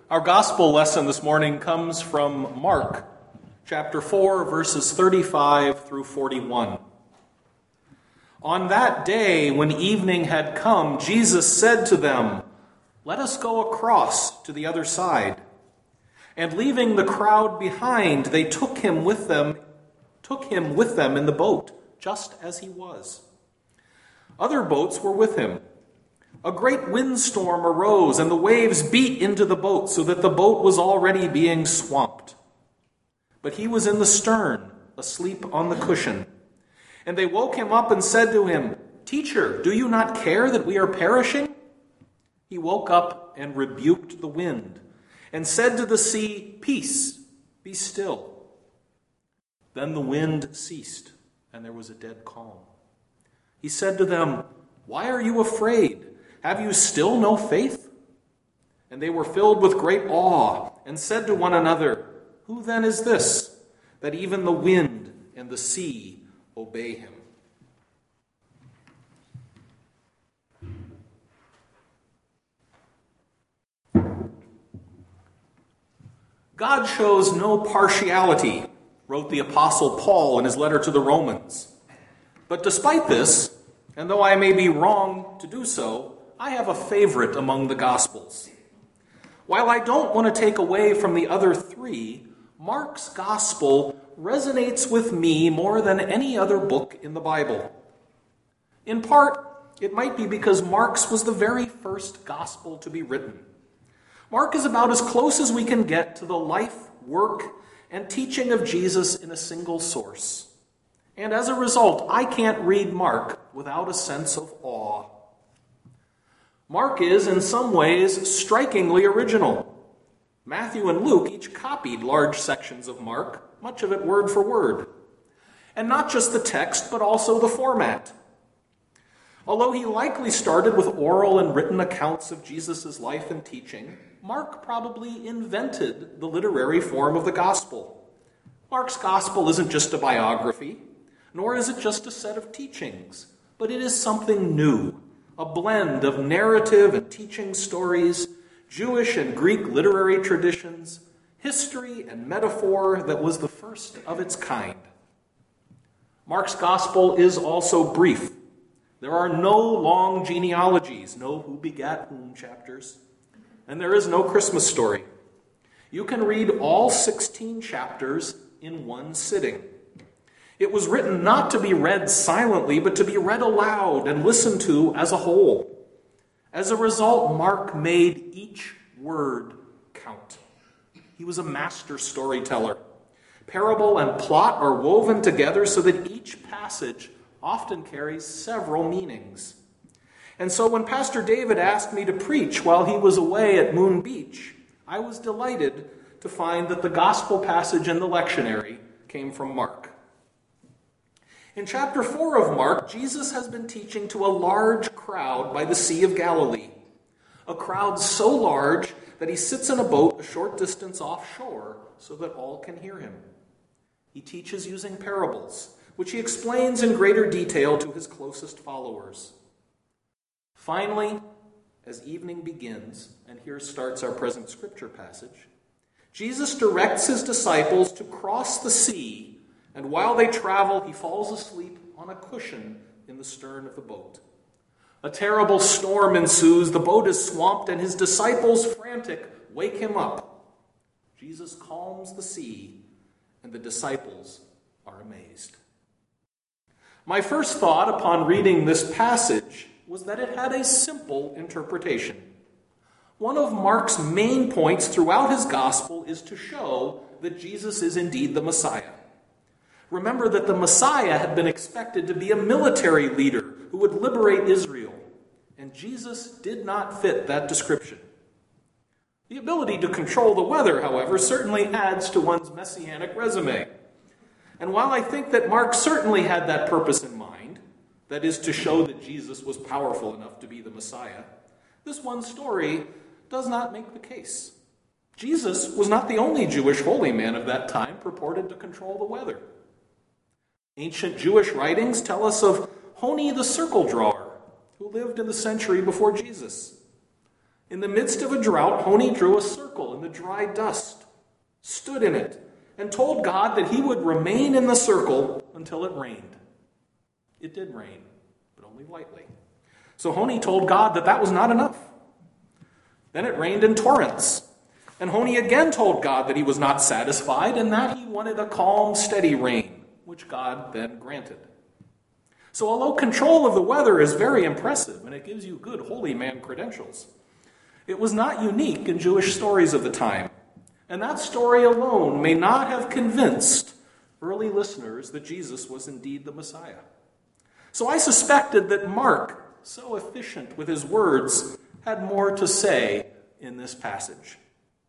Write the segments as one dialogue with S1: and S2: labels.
S1: Our gospel lesson this morning comes from Mark, chapter 4, verses 35 through 41. On that day, when evening had come, Jesus said to them, "Let us go across to the other side." And leaving the crowd behind, they took him with them in the boat, just as he was. Other boats were with him. A great windstorm arose, and the waves beat into the boat, so that the boat was already being swamped. But he was in the stern, asleep on the cushion. And they woke him up and said to him, "Teacher, do you not care that we are perishing?" He woke up and rebuked the wind, and said to the sea, "Peace, be still." Then the wind ceased, and there was a dead calm. He said to them, "Why are you afraid? Have you still no faith?" And they were filled with great awe, and said to one another, "Who then is this, that even the wind and the sea obey him?" God shows no partiality, wrote the Apostle Paul in his letter to the Romans. But despite this, and though I may be wrong to do so, I have a favorite among the Gospels. While I don't want to take away from the other three, Mark's Gospel resonates with me more than any other book in the Bible. In part, it might be because Mark's was the very first Gospel to be written. Mark is about as close as we can get to the life, work, and teaching of Jesus in a single source. And as a result, I can't read Mark without a sense of awe. Mark is, in some ways, strikingly original. Matthew and Luke each copied large sections of Mark, much of it word for word. And not just the text, but also the format. Although he likely started with oral and written accounts of Jesus' life and teaching, Mark probably invented the literary form of the gospel. Mark's gospel isn't just a biography, nor is it just a set of teachings, but it is something new. A blend of narrative and teaching stories, Jewish and Greek literary traditions, history and metaphor that was the first of its kind. Mark's gospel is also brief. There are no long genealogies, no who begat whom chapters, and there is no Christmas story. You can read all 16 chapters in one sitting. It was written not to be read silently, but to be read aloud and listened to as a whole. As a result, Mark made each word count. He was a master storyteller. Parable and plot are woven together so that each passage often carries several meanings. And so when Pastor David asked me to preach while he was away at Moon Beach, I was delighted to find that the gospel passage in the lectionary came from Mark. In chapter 4 of Mark, Jesus has been teaching to a large crowd by the Sea of Galilee. A crowd so large that he sits in a boat a short distance offshore so that all can hear him. He teaches using parables, which he explains in greater detail to his closest followers. Finally, as evening begins, and here starts our present scripture passage, Jesus directs his disciples to cross the sea. And while they travel, he falls asleep on a cushion in the stern of the boat. A terrible storm ensues, the boat is swamped, and his disciples, frantic, wake him up. Jesus calms the sea, and the disciples are amazed. My first thought upon reading this passage was that it had a simple interpretation. One of Mark's main points throughout his gospel is to show that Jesus is indeed the Messiah. Remember that the Messiah had been expected to be a military leader who would liberate Israel, and Jesus did not fit that description. The ability to control the weather, however, certainly adds to one's messianic resume. And while I think that Mark certainly had that purpose in mind, that is to show that Jesus was powerful enough to be the Messiah, this one story does not make the case. Jesus was not the only Jewish holy man of that time purported to control the weather. Ancient Jewish writings tell us of Honi the circle drawer, who lived in the century before Jesus. In the midst of a drought, Honi drew a circle in the dry dust, stood in it, and told God that he would remain in the circle until it rained. It did rain, but only lightly. So Honi told God that that was not enough. Then it rained in torrents. And Honi again told God that he was not satisfied and that he wanted a calm, steady rain, which God then granted. So although control of the weather is very impressive and it gives you good holy man credentials, it was not unique in Jewish stories of the time. And that story alone may not have convinced early listeners that Jesus was indeed the Messiah. So I suspected that Mark, so efficient with his words, had more to say in this passage.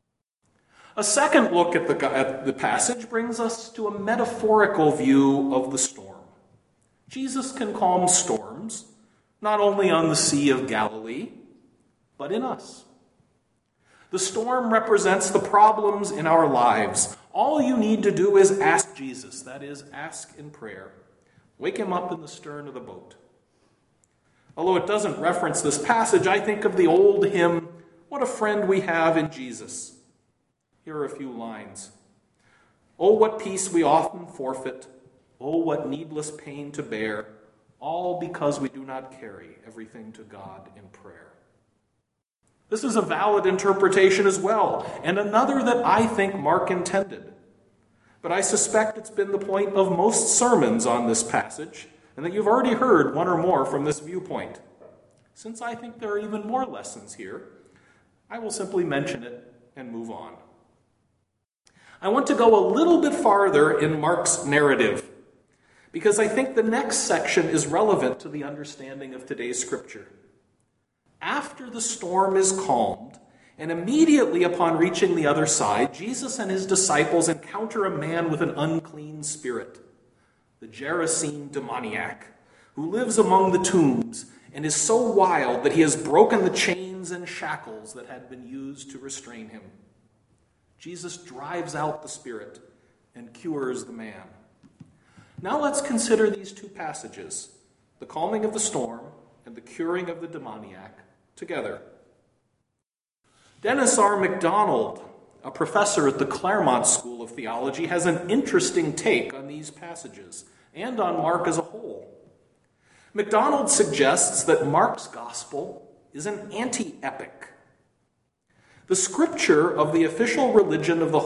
S1: A second look at the passage brings us to a metaphorical view of the storm. Jesus can calm storms, not only on the Sea of Galilee, but in us. The storm represents the problems in our lives. All you need to do is ask Jesus, that is, ask in prayer. Wake him up in the stern of the boat. Although it doesn't reference this passage, I think of the old hymn, "What a Friend We Have in Jesus." Here are a few lines. "Oh, what peace we often forfeit. Oh, what needless pain to bear. All because we do not carry everything to God in prayer." This is a valid interpretation as well, and another that I think Mark intended. But I suspect it's been the point of most sermons on this passage, and that you've already heard one or more from this viewpoint. Since I think there are even more lessons here, I will simply mention it and move on. I want to go a little bit farther in Mark's narrative, because I think the next section is relevant to the understanding of today's scripture. After the storm is calmed, and immediately upon reaching the other side, Jesus and his disciples encounter a man with an unclean spirit, the Gerasene demoniac, who lives among the tombs and is so wild that he has broken the chains and shackles that had been used to restrain him. Jesus drives out the spirit and cures the man. Now let's consider these two passages, the calming of the storm and the curing of the demoniac, together. Dennis R. MacDonald, a professor at the Claremont School of Theology, has an interesting take on these passages and on Mark as a whole. MacDonald suggests that Mark's gospel is an anti-epic. The scripture of the official religion of the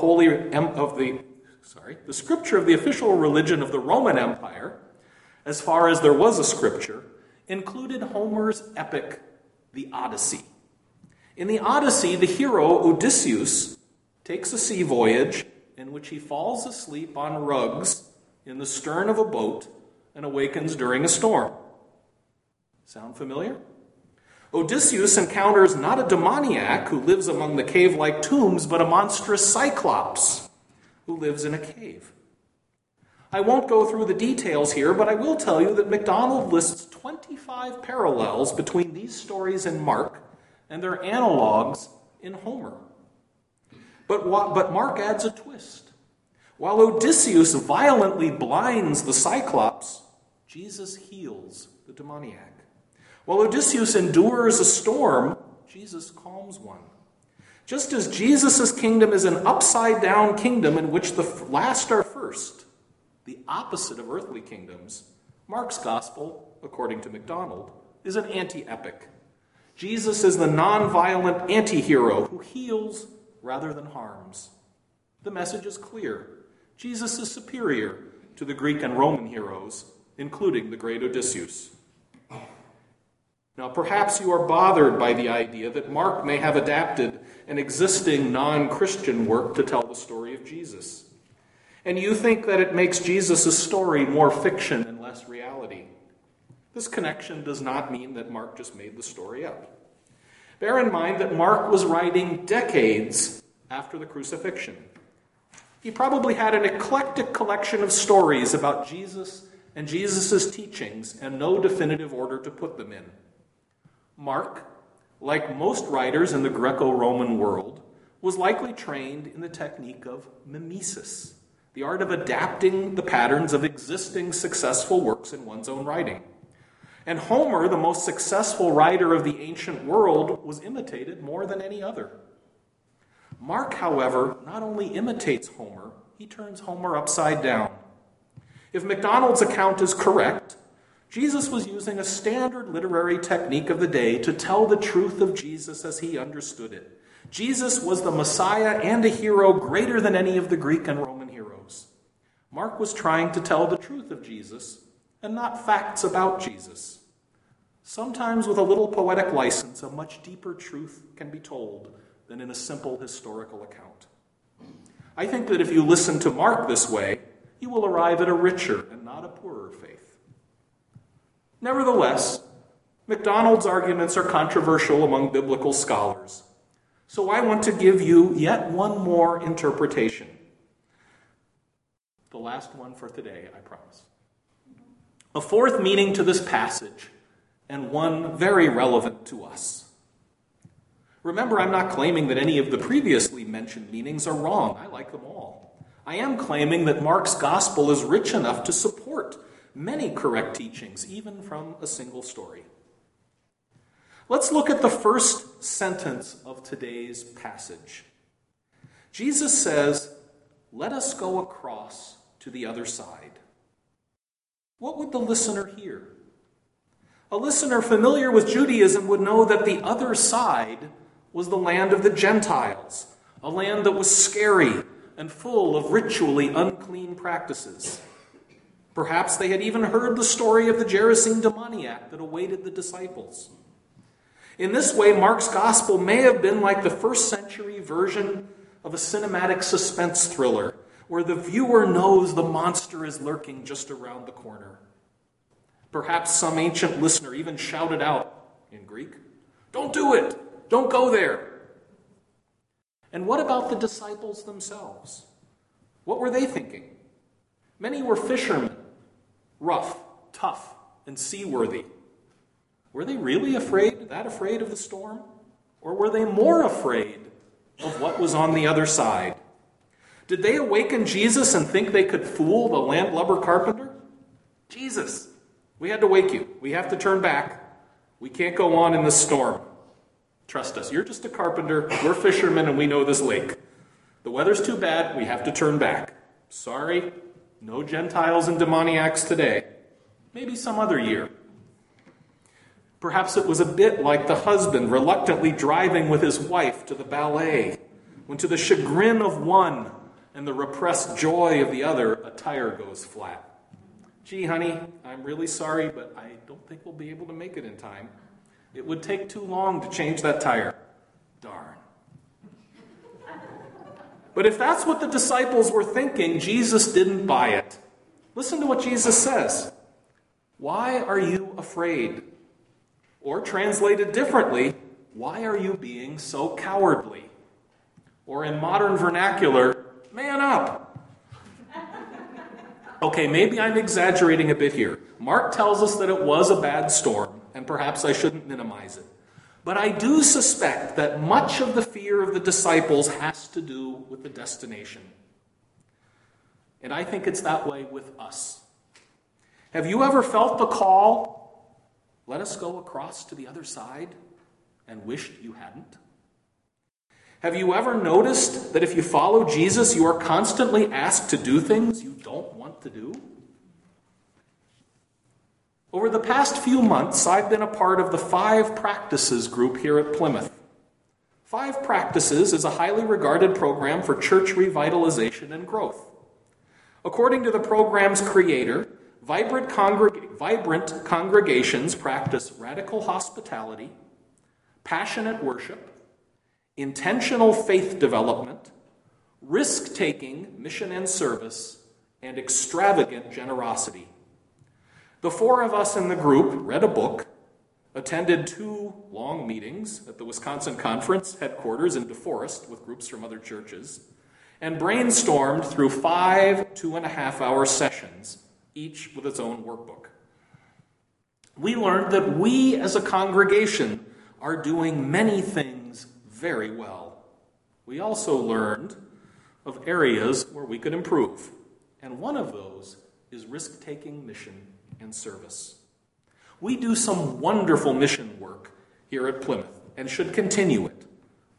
S1: Roman Empire, as far as there was a scripture, included Homer's epic, the Odyssey. In the Odyssey, the hero Odysseus takes a sea voyage in which he falls asleep on rugs in the stern of a boat and awakens during a storm. Sound familiar? Odysseus encounters not a demoniac who lives among the cave-like tombs, but a monstrous cyclops who lives in a cave. I won't go through the details here, but I will tell you that MacDonald lists 25 parallels between these stories in Mark and their analogues in Homer. But Mark adds a twist. While Odysseus violently blinds the Cyclops, Jesus heals the demoniac. While Odysseus endures a storm, Jesus calms one. Just as Jesus' kingdom is an upside-down kingdom in which the last are first, the opposite of earthly kingdoms, Mark's gospel, according to MacDonald, is an anti-epic. Jesus is the non-violent anti-hero who heals rather than harms. The message is clear. Jesus is superior to the Greek and Roman heroes, including the great Odysseus. Now, perhaps you are bothered by the idea that Mark may have adapted an existing non-Christian work to tell the story of Jesus. And you think that it makes Jesus' story more fiction and less reality. This connection does not mean that Mark just made the story up. Bear in mind that Mark was writing decades after the crucifixion. He probably had an eclectic collection of stories about Jesus and Jesus' teachings and no definitive order to put them in. Mark, like most writers in the Greco-Roman world, was likely trained in the technique of mimesis, the art of adapting the patterns of existing successful works in one's own writing. And Homer, the most successful writer of the ancient world, was imitated more than any other. Mark, however, not only imitates Homer, he turns Homer upside down. If MacDonald's account is correct, Jesus was using a standard literary technique of the day to tell the truth of Jesus as he understood it. Jesus was the Messiah and a hero greater than any of the Greek and Roman heroes. Mark was trying to tell the truth of Jesus and not facts about Jesus. Sometimes with a little poetic license, a much deeper truth can be told than in a simple historical account. I think that if you listen to Mark this way, you will arrive at a richer and not a poorer faith. Nevertheless, MacDonald's arguments are controversial among biblical scholars. So I want to give you yet one more interpretation. The last one for today, I promise. A fourth meaning to this passage, and one very relevant to us. Remember, I'm not claiming that any of the previously mentioned meanings are wrong. I like them all. I am claiming that Mark's gospel is rich enough to support many correct teachings, even from a single story. Let's look at the first sentence of today's passage. Jesus says, "Let us go across to the other side." What would the listener hear? A listener familiar with Judaism would know that the other side was the land of the Gentiles, a land that was scary and full of ritually unclean practices. Perhaps they had even heard the story of the Gerasene demoniac that awaited the disciples. In this way, Mark's gospel may have been like the first century version of a cinematic suspense thriller, where the viewer knows the monster is lurking just around the corner. Perhaps some ancient listener even shouted out in Greek, "Don't do it! Don't go there!" And what about the disciples themselves? What were they thinking? Many were fishermen, rough, tough, and seaworthy. Were they really that afraid of the storm? Or were they more afraid of what was on the other side? Did they awaken Jesus and think they could fool the landlubber carpenter? "Jesus, we had to wake you. We have to turn back. We can't go on in this storm. Trust us, you're just a carpenter, we're fishermen, and we know this lake. The weather's too bad, we have to turn back. Sorry, no Gentiles and demoniacs today. Maybe some other year." Perhaps it was a bit like the husband reluctantly driving with his wife to the ballet, when to the chagrin of one and the repressed joy of the other, a tire goes flat. "Gee, honey, I'm really sorry, but I don't think we'll be able to make it in time. It would take too long to change that tire. Darn." But if that's what the disciples were thinking, Jesus didn't buy it. Listen to what Jesus says. "Why are you afraid?" Or translated differently, "Why are you being so cowardly?" Or in modern vernacular, "Man up." Okay, maybe I'm exaggerating a bit here. Mark tells us that it was a bad storm, and perhaps I shouldn't minimize it. But I do suspect that much of the fear of the disciples has to do with the destination. And I think it's that way with us. Have you ever felt the call, "Let us go across to the other side," and wished you hadn't? Have you ever noticed that if you follow Jesus, you are constantly asked to do things you don't want to do? Over the past few months, I've been a part of the 5 Practices group here at Plymouth. 5 Practices is a highly regarded program for church revitalization and growth. According to the program's creator, vibrant congregations practice radical hospitality, passionate worship, intentional faith development, risk-taking mission and service, and extravagant generosity. The 4 of us in the group read a book, attended 2 long meetings at the Wisconsin Conference headquarters in DeForest with groups from other churches, and brainstormed through 5 2.5-hour sessions, each with its own workbook. We learned that we as a congregation are doing many things very well. We also learned of areas where we could improve, and one of those is risk-taking mission and service. We do some wonderful mission work here at Plymouth and should continue it,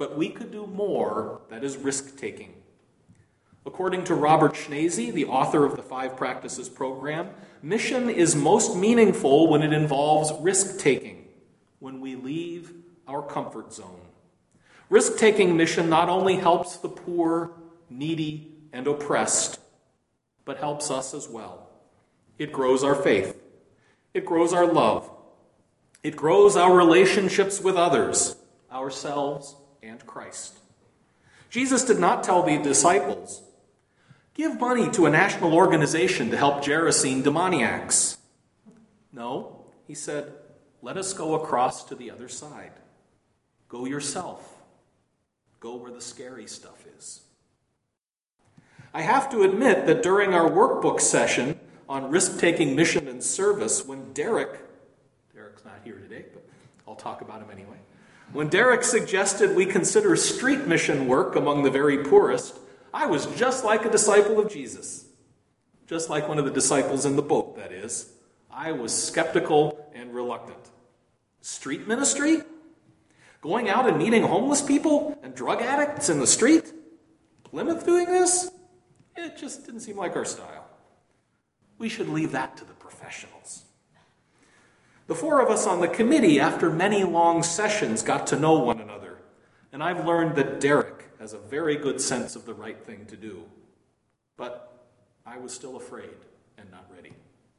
S1: but we could do more that is risk-taking. According to Robert Schnase, the author of the Five Practices program, mission is most meaningful when it involves risk-taking, when we leave our comfort zone. Risk-taking mission not only helps the poor, needy, and oppressed, but helps us as well. It grows our faith. It grows our love. It grows our relationships with others, ourselves, and Christ. Jesus did not tell the disciples, "Give money to a national organization to help Gerasene demoniacs." No, he said, "Let us go across to the other side. Go yourself. Go where the scary stuff is." I have to admit that during our workbook session on risk-taking mission and service, when Derek's not here today, but I'll talk about him anyway. When Derek suggested we consider street mission work among the very poorest, I was just like a disciple of Jesus. Just like one of the disciples in the boat, that is. I was skeptical and reluctant. Street ministry? Going out and meeting homeless people and drug addicts in the street? Plymouth doing this? It just didn't seem like our style. We should leave that to the professionals. The four of us on the committee, after many long sessions, got to know one another, and I've learned that Derek has a very good sense of the right thing to do. But I was still afraid and not ready.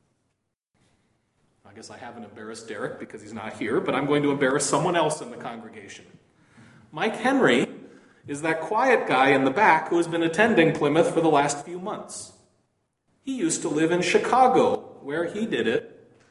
S1: I guess I haven't embarrassed Derek because he's not here, but I'm going to embarrass someone else in the congregation. Mike Henry is that quiet guy in the back who has been attending Plymouth for the last few months. He used to live in Chicago, where he did,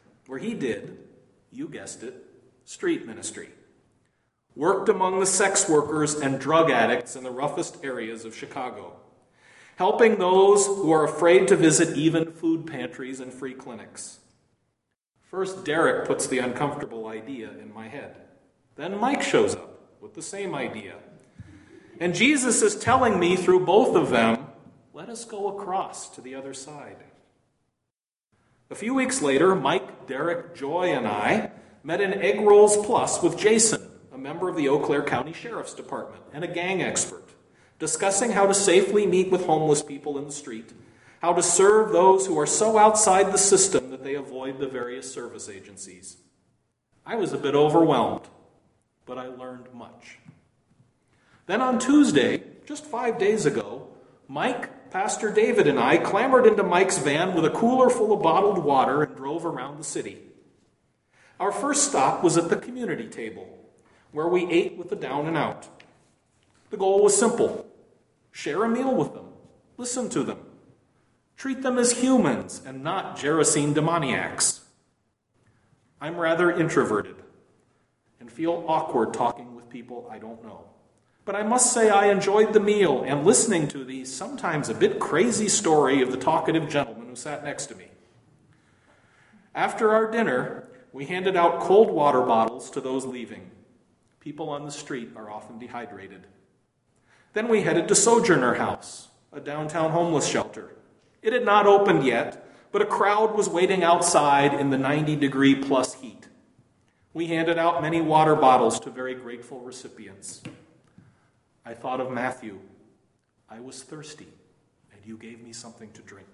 S1: you guessed it, street ministry. Worked among the sex workers and drug addicts in the roughest areas of Chicago, helping those who are afraid to visit even food pantries and free clinics. First, Derek puts the uncomfortable idea in my head. Then Mike shows up with the same idea. And Jesus is telling me through both of them, let us go across to the other side. A few weeks later, Mike, Derek, Joy, and I met in Egg Rolls Plus with Jason, a member of the Eau Claire County Sheriff's Department and a gang expert, discussing how to safely meet with homeless people in the street, how to serve those who are so outside the system that they avoid the various service agencies. I was a bit overwhelmed, but I learned much. Then on Tuesday, just 5 days ago, Mike, Pastor David, and I clambered into Mike's van with a cooler full of bottled water and drove around the city. Our first stop was at the community table, where we ate with the down and out. The goal was simple: share a meal with them, listen to them, treat them as humans and not Gerasene demoniacs. I'm rather introverted and feel awkward talking with people I don't know. But I must say I enjoyed the meal and listening to the sometimes a bit crazy story of the talkative gentleman who sat next to me. After our dinner, we handed out cold water bottles to those leaving. People on the street are often dehydrated. Then we headed to Sojourner House, a downtown homeless shelter. It had not opened yet, but a crowd was waiting outside in the 90-degree plus heat. We handed out many water bottles to very grateful recipients. I thought of Matthew. I was thirsty, and you gave me something to drink.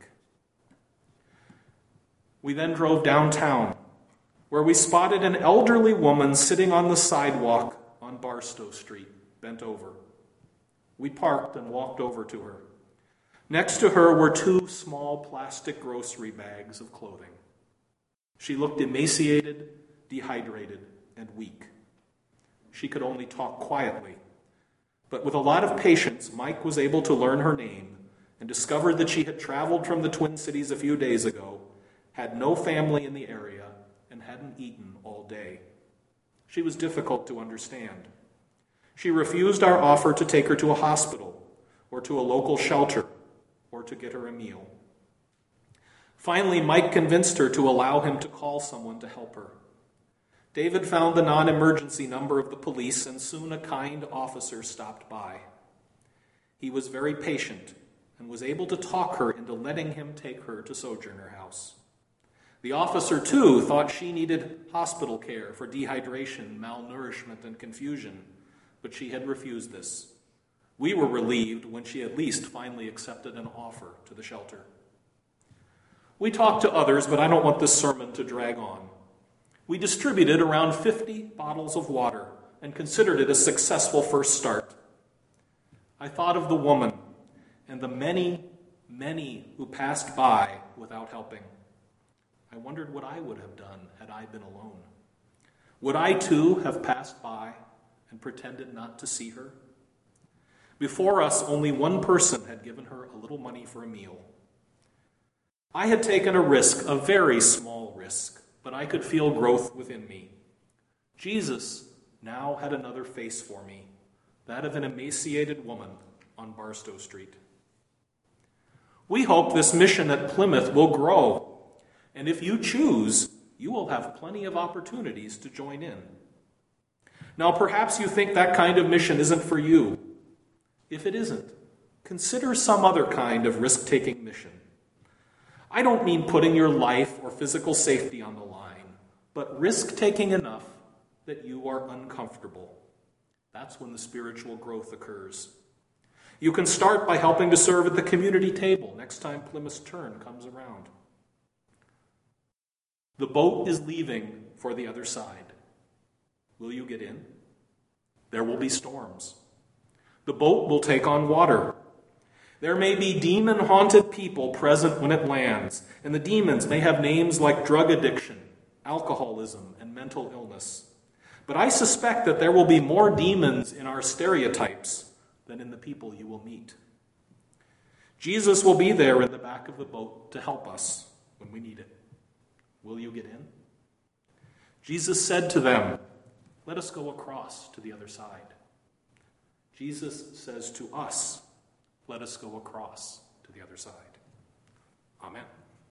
S1: We then drove downtown, where we spotted an elderly woman sitting on the sidewalk on Barstow Street, bent over. We parked and walked over to her. Next to her were 2 small plastic grocery bags of clothing. She looked emaciated, dehydrated, and weak. She could only talk quietly. But with a lot of patience, Mike was able to learn her name and discovered that she had traveled from the Twin Cities a few days ago, had no family in the area, and hadn't eaten all day. She was difficult to understand. She refused our offer to take her to a hospital or to a local shelter or to get her a meal. Finally, Mike convinced her to allow him to call someone to help her. David found the non-emergency number of the police, and soon a kind officer stopped by. He was very patient and was able to talk her into letting him take her to Sojourner House. The officer, too, thought she needed hospital care for dehydration, malnourishment, and confusion, but she had refused this. We were relieved when she at least finally accepted an offer to the shelter. We talked to others, but I don't want this sermon to drag on. We distributed around 50 bottles of water and considered it a successful first start. I thought of the woman and the many, many who passed by without helping. I wondered what I would have done had I been alone. Would I too have passed by and pretended not to see her? Before us, only one person had given her a little money for a meal. I had taken a risk, a very small risk, but I could feel growth within me. Jesus now had another face for me, that of an emaciated woman on Barstow Street. We hope this mission at Plymouth will grow, and if you choose, you will have plenty of opportunities to join in. Now, perhaps you think that kind of mission isn't for you. If it isn't, consider some other kind of risk-taking mission. I don't mean putting your life or physical safety on the line, but risk-taking enough that you are uncomfortable. That's when the spiritual growth occurs. You can start by helping to serve at the community table next time Plymouth's turn comes around. The boat is leaving for the other side. Will you get in? There will be storms. The boat will take on water. There may be demon-haunted people present when it lands, and the demons may have names like drug addiction, alcoholism, and mental illness. But I suspect that there will be more demons in our stereotypes than in the people you will meet. Jesus will be there in the back of the boat to help us when we need it. Will you get in? Jesus said to them, "Let us go across to the other side." Jesus says to us, "Let us go across to the other side." Amen.